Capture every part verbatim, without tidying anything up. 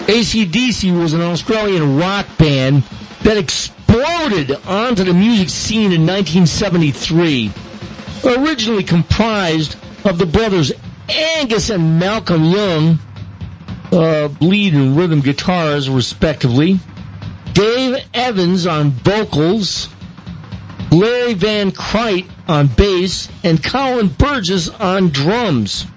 A C D C was an Australian rock band that exploded onto the music scene in nineteen seventy-three. Originally comprised of the brothers Angus and Malcolm Young, uh, lead and rhythm guitars, respectively, Dave Evans on vocals, Larry Van Crite on bass, and Colin Burgess on drums.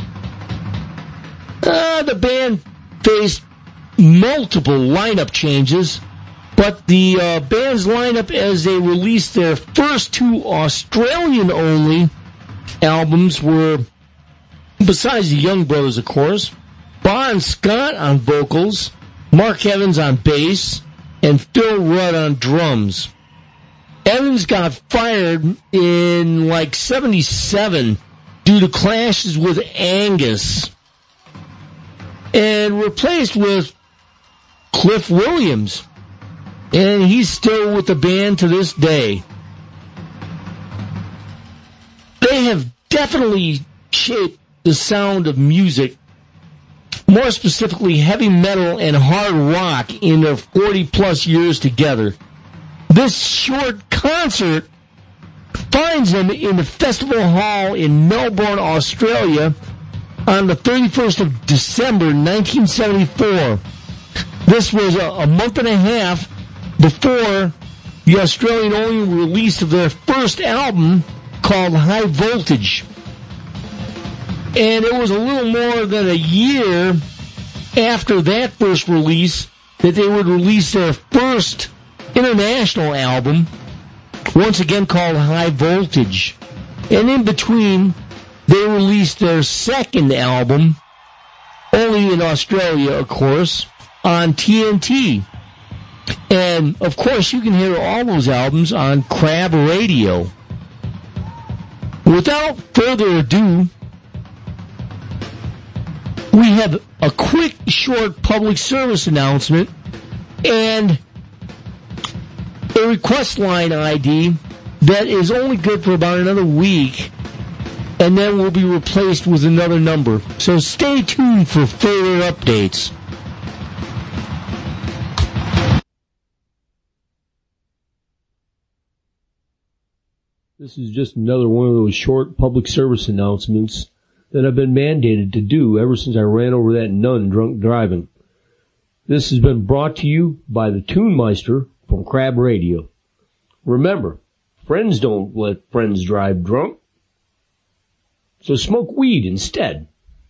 Uh, the band faced multiple lineup changes, but the uh, band's lineup as they released their first two Australian-only albums were, besides the Young Brothers, of course, Bon Scott on vocals, Mark Evans on bass, and Phil Rudd on drums. Evans got fired in like seventy-seven due to clashes with Angus and replaced with Cliff Williams. And he's still with the band to this day. They have definitely shaped the sound of music, more specifically heavy metal and hard rock, in their forty-plus years together. This short concert finds them in the Festival Hall in Melbourne, Australia, on the thirty-first of December, nineteen seventy-four. This was a, a month and a half before the Australian-only release of their first album called High Voltage. And it was a little more than a year after that first release that they would release their first international album, once again called High Voltage. And in between, they released their second album, only in Australia, of course, on T N T. And, of course, you can hear all those albums on Crab Radio. Without further ado, we have a quick, short public service announcement and a request line I D that is only good for about another week, and then will be replaced with another number. So stay tuned for further updates. This is just another one of those short public service announcements that I've been mandated to do ever since I ran over that nun drunk driving. This has been brought to you by the Tune Meister from Crab Radio. Remember, friends don't let friends drive drunk, so smoke weed instead.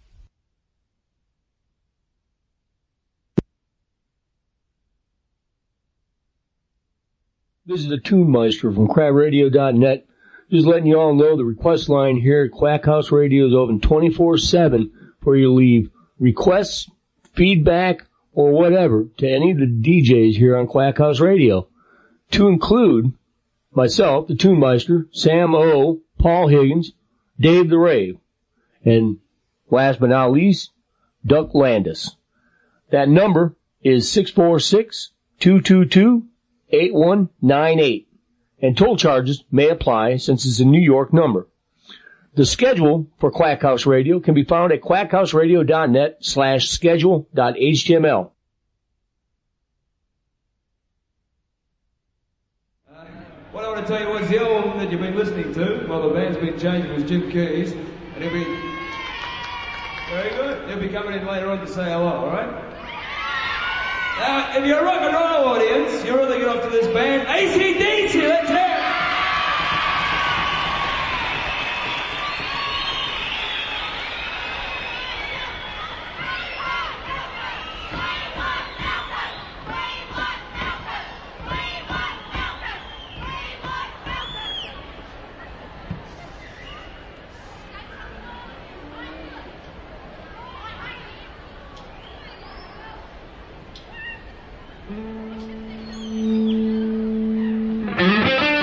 This is the Tune Meister from crab radio dot net. Just letting you all know the request line here at Quack House Radio is open twenty-four seven for you to leave requests, feedback, or whatever to any of the D Js here on Quack House Radio, to include myself, the Tune Meister, Sam O, Paul Higgins, Dave the Rave, and last but not least, Duck Landis. That number is six four six, two two two, eight one nine eight. And toll charges may apply since it's a New York number. The schedule for Quack House Radio can be found at quack house radio dot net slash schedule dot H T M L. Uh, what I want to tell you was the album that you've been listening to, well, the band's been changed, was Jim Keys, and he'll be very good. He'll be coming in later on to say hello, all right? Now, if you're a rock and roll audience, you're really good off to this band, A C D C, let's hear it! Mm-hmm.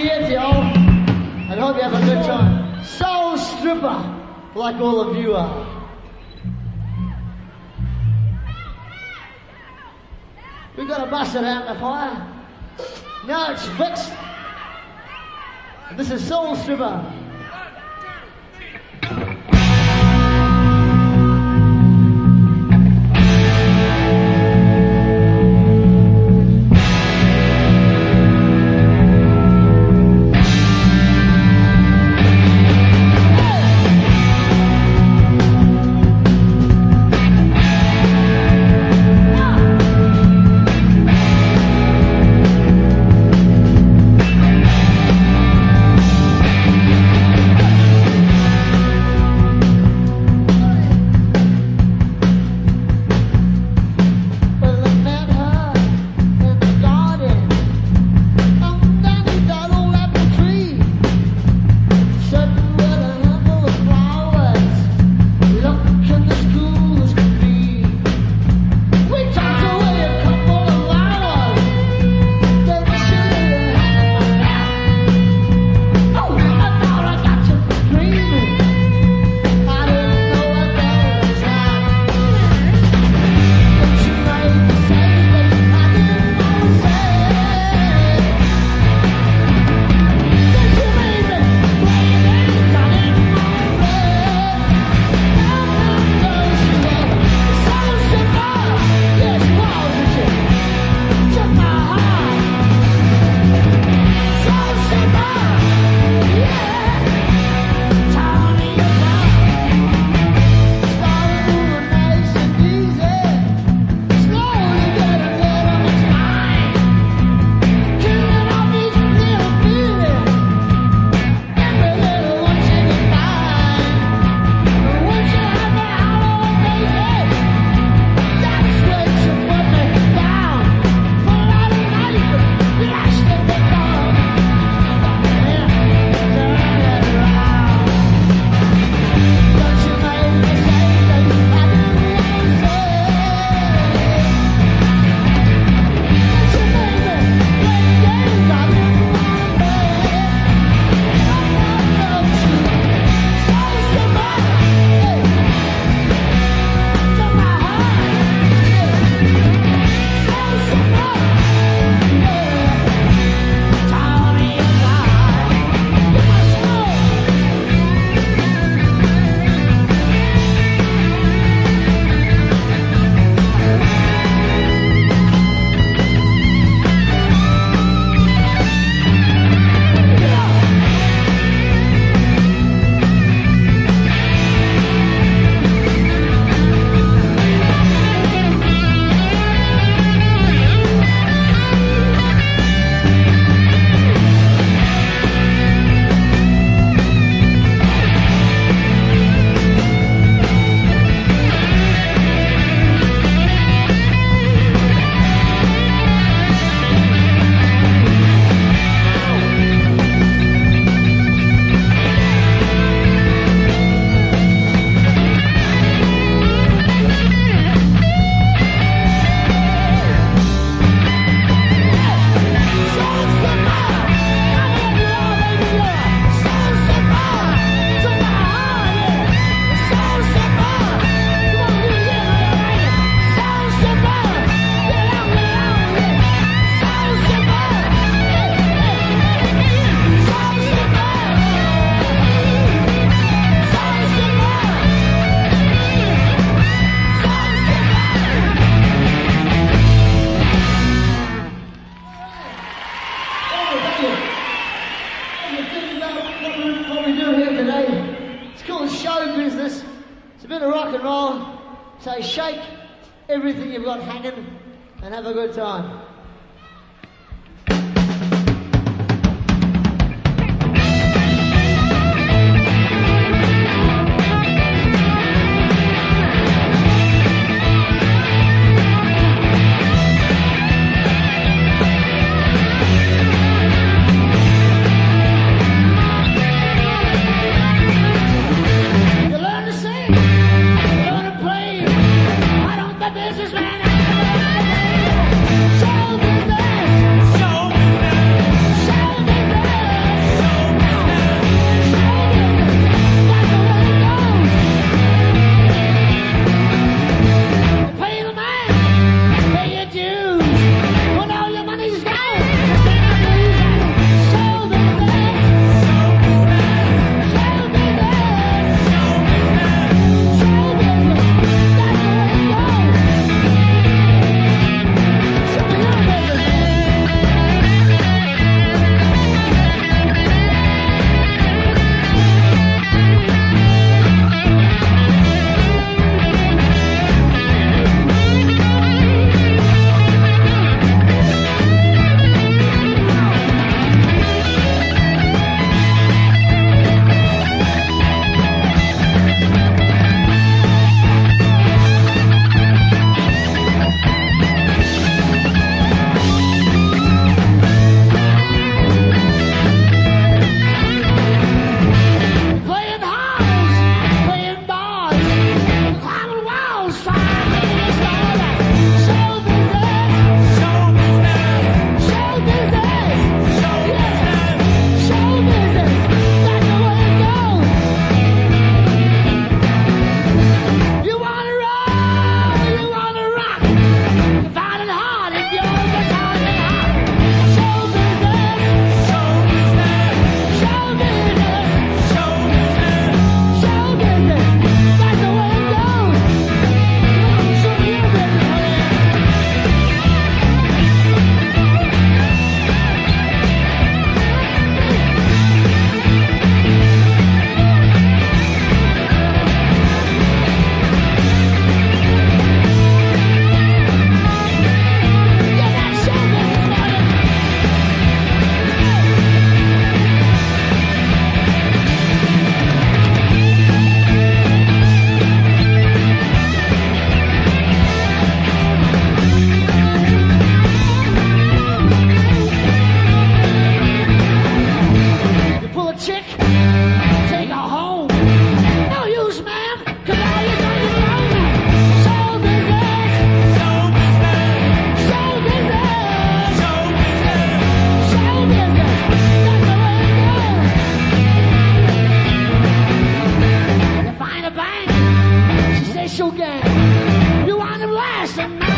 appreciate you all, and hope you have a good time. Soul Stripper, like all of you are. We've got a busted amplifier. Now it's fixed. And this is Soul Stripper. So shake everything you've got hanging and have a good time. Businessman, so chick, take her home. No use, man, cause all you're gonna do is show business, show business, show business, show business, show business. That's the way it goes. You find a bank, she says she'll gang. You want him last and now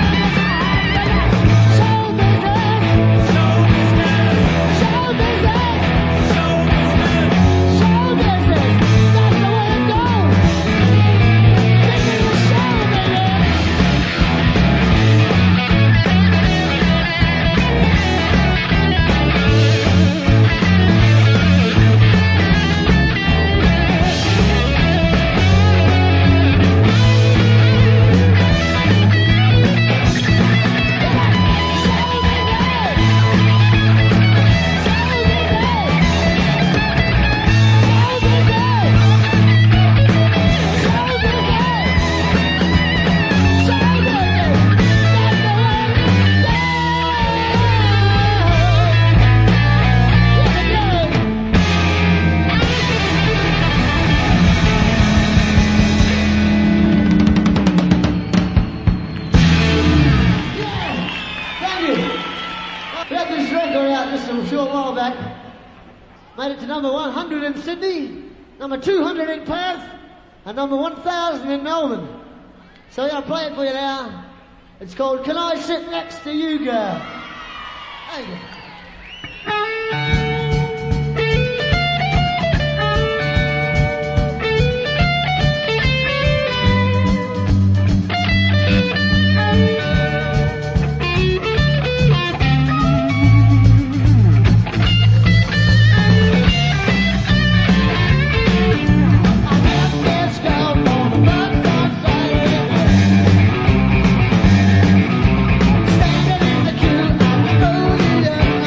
show business, show business, show business, show business, show business. That's the way it goes. This is the show business. Made it to number one hundred in Sydney, number two hundred in Perth, and number one thousand in Melbourne. So yeah, I'll play it for you now. It's called Can I Sit Next to You, Girl? There you go. Standing in the queue at the rodeo.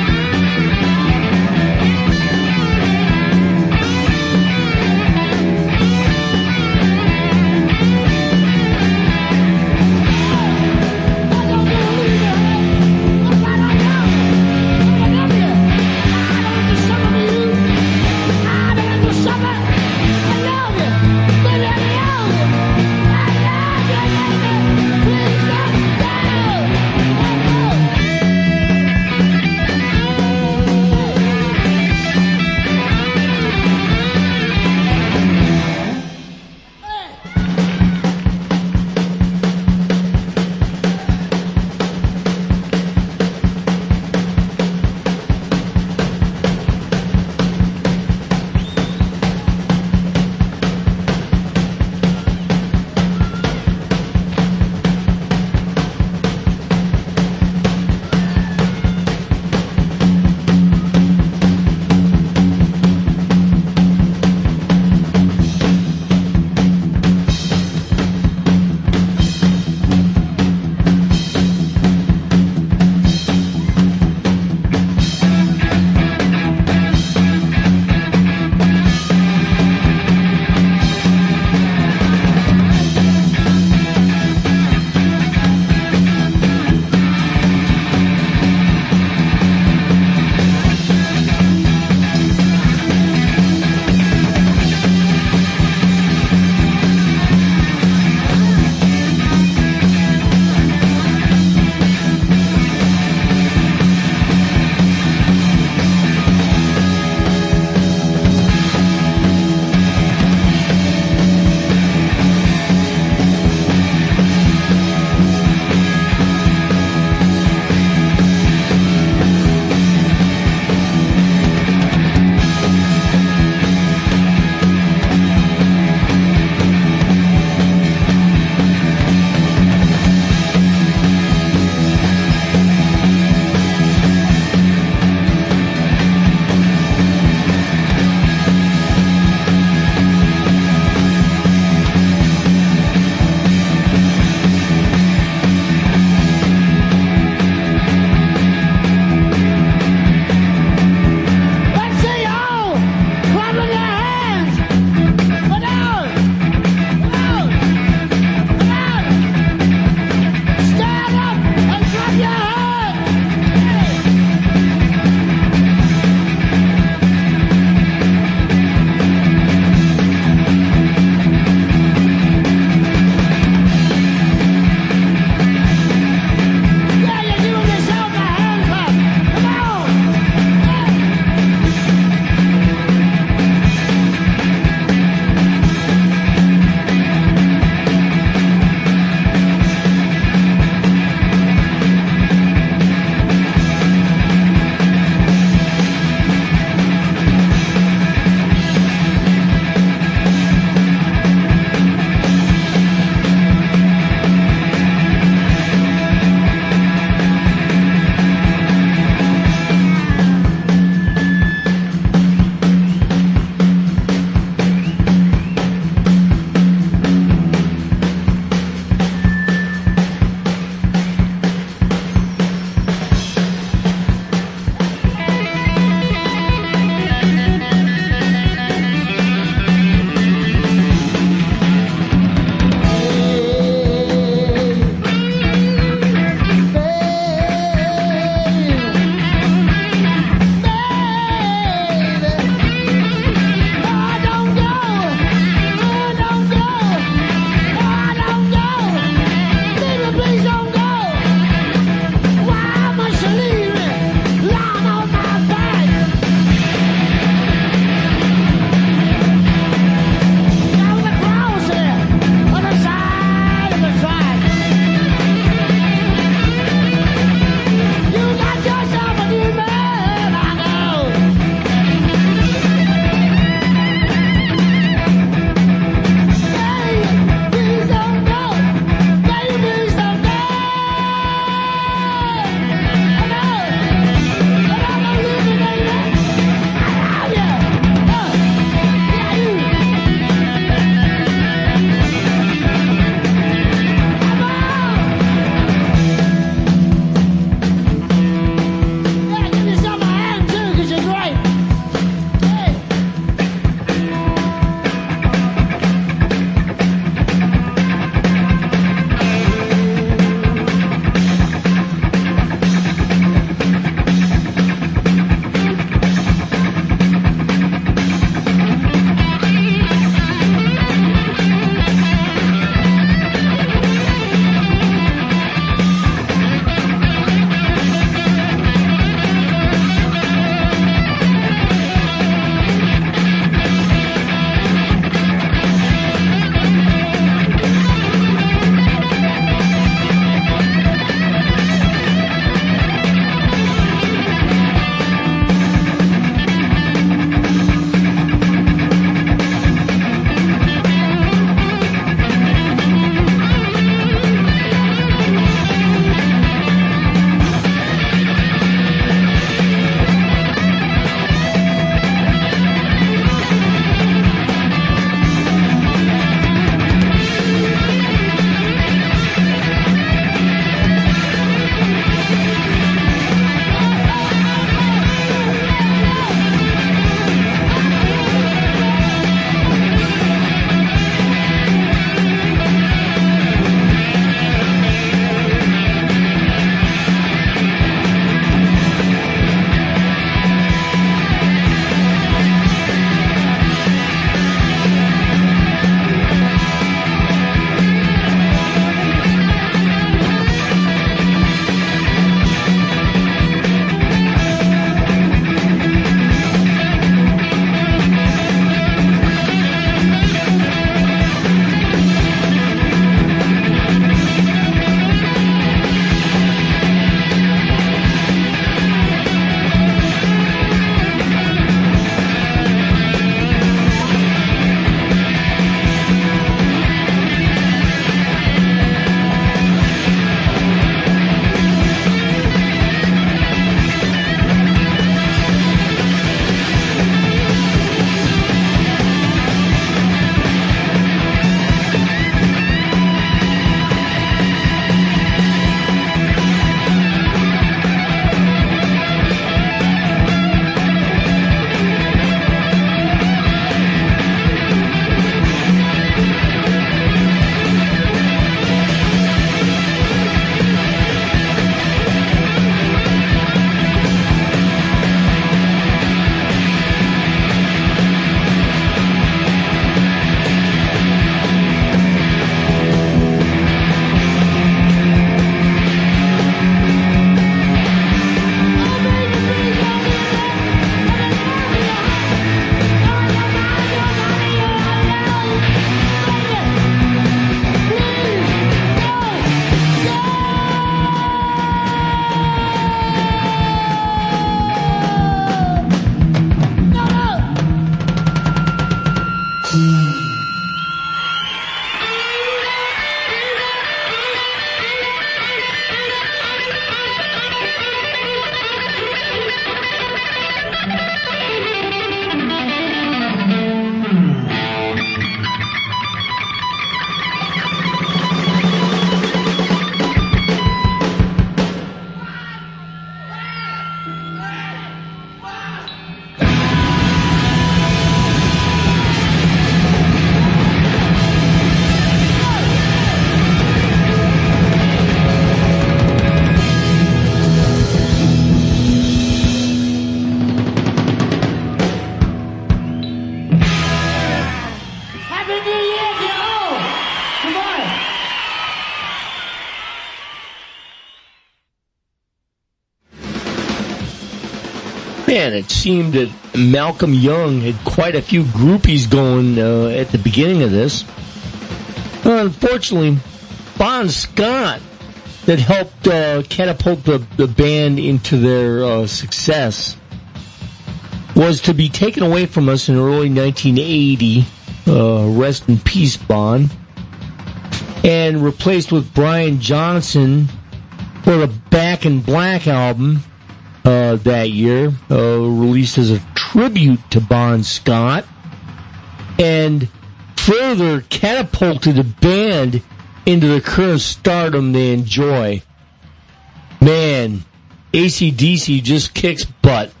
Man, it seemed that Malcolm Young had quite a few groupies going uh, at the beginning of this. Unfortunately, Bon Scott, that helped uh, catapult the, the band into their uh, success, was to be taken away from us in early nineteen eighty, uh, rest in peace, Bon, and replaced with Brian Johnson for the Back in Black album uh, that year, uh, released as a tribute to Bon Scott, and further catapulted the band into the current stardom they enjoy. Man, A C D C just kicks butt.